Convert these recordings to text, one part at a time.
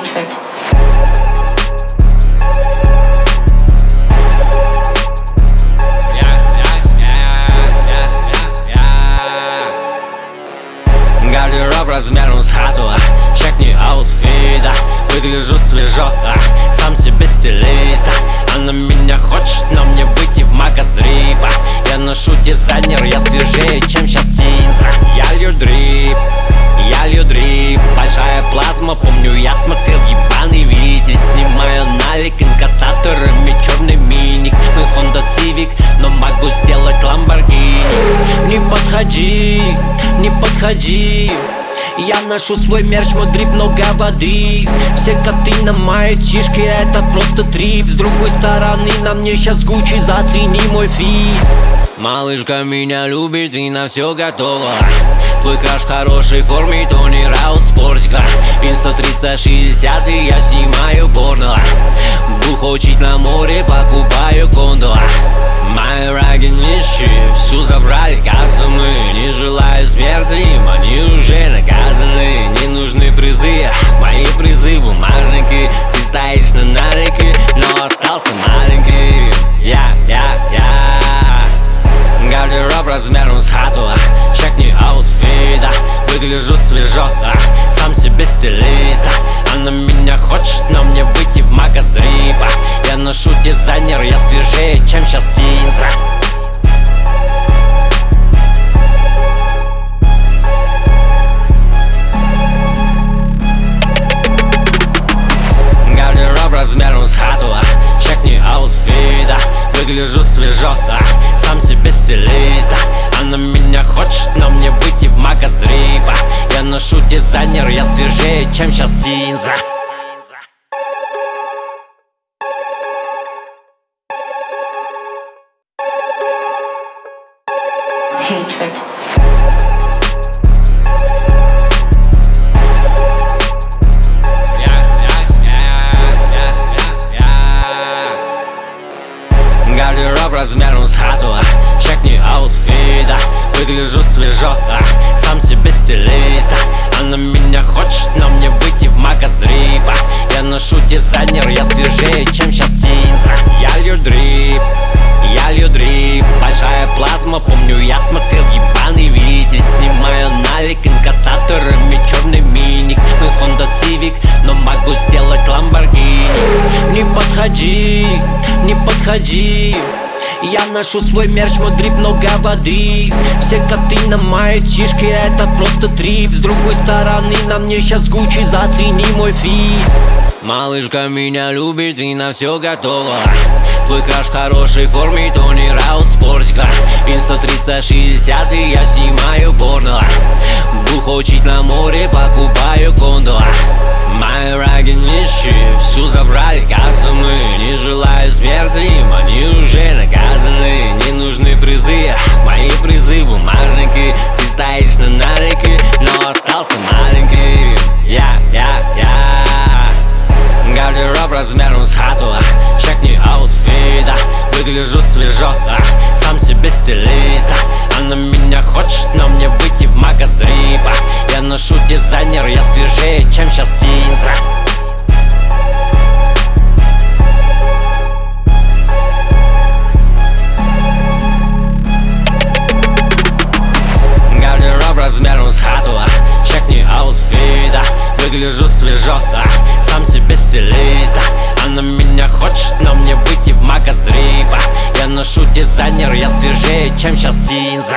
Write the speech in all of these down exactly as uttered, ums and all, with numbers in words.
Hatred. Гардероб размером с хату, а, чекни аутфита. Выгляжу свежо, а, сам себе стилист, а. Она меня хочет, но мне выйти в магазрипа. Я ношу дизайнер, я свежее, чем сейчас тинза. Я лью дрип, я лью дрип. Большая плазма, помню, я смотрел ебаный Витязь. Снимаю налик инкассаторами, черный миник. Мы Honda Civic, но могу сделать Lamborghini. Не подходи, не подходи. Я ношу свой мерч, мой дрип, много воды. Все коты на моей чишке, это просто трип. С другой стороны, на мне сейчас Гуччи, зацени мой фит. Малышка меня любит и на все готова. Твой краш в хорошей форме, Тони Раут спортика. Инста триста шестьдесят, и я снимаю порно. Бух учить на море, покупаю кондо. Мои враги нищие, всю забрали кастомы. Не желаю смерти им, они уже наказаны. Не нужны призы, мои призы бумажники. Ты стоишь на налике, но остался маленький. Я, я, я. Гардероб размером с хату, а, чекни аутфита. Выгляжу свежо, а, сам себе стилист, а. Она меня хочет, но мне выйти в магазрипа. Я ношу дизайнер, я свежее, чем сейчас тинза. Гардероб размером с хату, а, чекни аутфита. Выгляжу свежо, а, сам себе стилист, а. Она меня хочет, но мне выйти в магазрипа. Я ношу дизайнер, я свежее, чем сейчас тинза. Hatred. Гардероб размером с хату, а, чекни аутфита. Выгляжу свежо, а, сам себе стилист, а. Она меня хочет, но мне выйти в магазрипа. Я ношу дизайнер, я свежее, чем сейчас тинза. Я лью дрип, я лью дрип. Большая плазма, помню, я смотрел ебаный Витязь. Снимаю налик инкассаторами, черный миник. Мы Honda Civic, но могу сделать Lamborghini. Не подходи, не подходи. Я ношу свой мерч, мой дрип, много воды. Все коты на моей чишке, это просто трип. С другой стороны, на мне сейчас Гуччи, зацени мой фит. Малышка меня любит и на все готова. Твой краш в хорошей форме, Тони Раут спортика. Инста триста шестьдесят, и я снимаю порно. Бух учить на море, покупаю кондо. Мои враги нищие, всю забрали кастомы. Не желаю смерти им, они уже наказаны. Не нужны призы, мои призы бумажники. Ты стоишь на налике, но остался маленький. Я, я, я. Гардероб размером с хату, а, чекни аутфита. Выгляжу свежо, а, сам себе стилист, а. Она меня хочет, но мне выйти в магазрипа. Я ношу дизайнер, я свежее, чем сейчас тинза. Гардероб размером с хату, а, чекни аутфита. Выгляжу свежо, а, сам себе стилист, а. Она меня хочет, но мне выйти в магазрипа. Я ношу дизайнер, я свежее, чем сейчас тинза.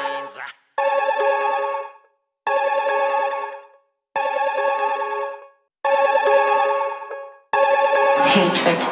Hatred.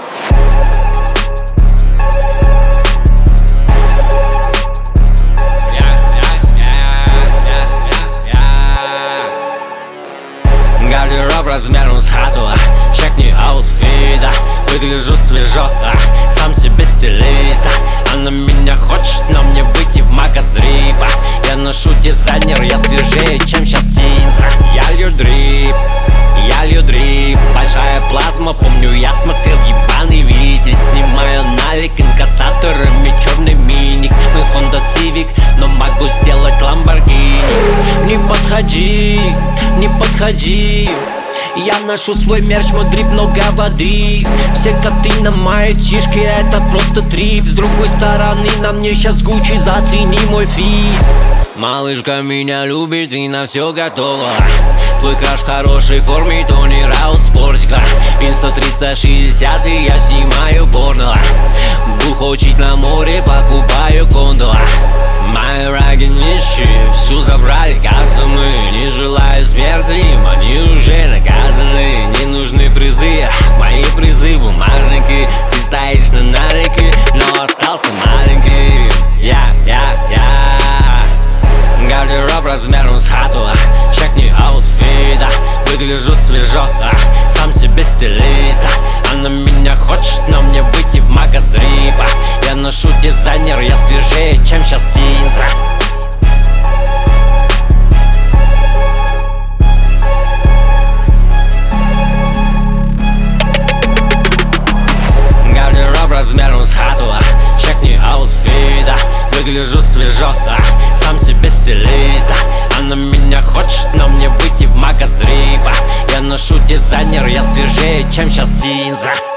Гардероб размером с хату, а, чекни аутфита. Выгляжу свежо, а, сам себе стилист, а. Она меня хочет, но мне выйти в магазрипа. Я ношу дизайнер, я свежее, чем сейчас тинза. Я лью дрип, я лью дрип. Большая плазма, помню, я смотрел ебаный Витязь. Снимаю налик инкассаторами, черный миник. Мы Honda Civic, но могу сделать Lamborghini. Не подходи, не подходи. Я ношу свой мерч, мой дрип, много воды. Все коты на моей тишке, это просто трип. С другой стороны, на мне сейчас Гуччи, зацени мой фит. Малышка меня любит, ты на все готова. Твой краш в хорошей форме, Тони Раут спортика. Инста триста шестьдесят, и я снимаю порно. Бух учить на море, покупаю кондо. Мои враги нищие, всю забрали кастомы. Не желаю смерти им, они уже наказаны. Не нужны призы, мои призы бумажники. Ты стоишь на нарике, но остался маленький. Я, я, я гардероб размером с хату, чекни аутфит. Выгляжу свежо, сам себе стилист. Она меня хочет, но мне выйти в магазрип. Я ношу дизайнер, я свежее, чем сейчас Тинза. Гардероб размером с хату, чекни аутфит. Выгляжу свежо, сам себе стилист. Она меня хочет, но мне выйти в магазрип. Я ношу дизайнер, я свежее, чем сейчас Тинза.